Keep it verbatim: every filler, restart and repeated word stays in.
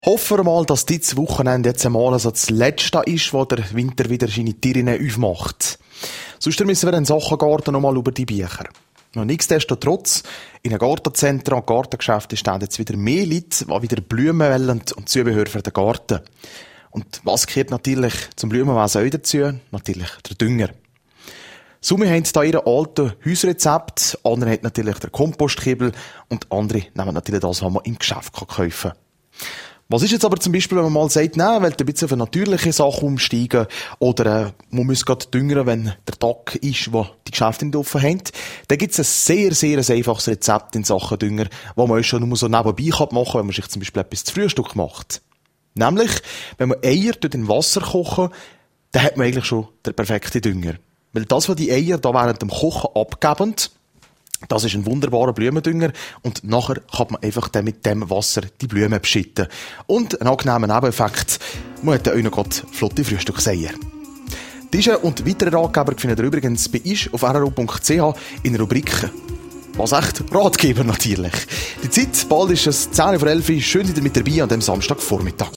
Hoffen wir mal, dass dieses Wochenende jetzt einmal also das letzte ist, wo der Winter wieder seine Türen aufmacht. Sonst müssen wir in Sachengarten noch mal über die Bücher. Noch nichtsdestotrotz, in den Gartenzentren und Gartengeschäften stehen jetzt wieder mehr Leute, die wieder Blumen wollen und Zubehör für den Garten. Und was gehört natürlich zum Blumenwesen auch dazu? Natürlich der Dünger. Summe haben da ihre alten Hausrezept, andere haben natürlich den Kompostkibel und andere nehmen natürlich das, was man im Geschäft kaufen kann. Was ist jetzt aber zum Beispiel, wenn man mal sagt, nein, weil ein bisschen auf eine natürliche Sache umsteigen oder äh, man muss gerade düngern, wenn der Tag ist, wo die Geschäfte nicht offen haben, dann gibt es ein sehr, sehr ein einfaches Rezept in Sachen Dünger, das man schon nur so nebenbei machen kann, wenn man sich zum Beispiel etwas zu Frühstück macht. Nämlich, wenn man Eier durch den Wasser kochen, dann hat man eigentlich schon den perfekten Dünger. Weil das, was die Eier da während dem Kochen abgeben, das ist ein wunderbarer Blumendünger und nachher kann man einfach dann mit dem Wasser die Blumen beschütten. Und einen angenehmen Nebeneffekt, man hat dann auch noch gerade flotte Frühstückseier. Diese und weitere Ratgeber findet ihr übrigens bei isch auf r r o punkt c h in der Rubrik «Was echt? Ratgeber» natürlich. Die Zeit, bald ist es zehn vor elf, schön wieder mit dabei an dem Samstagvormittag.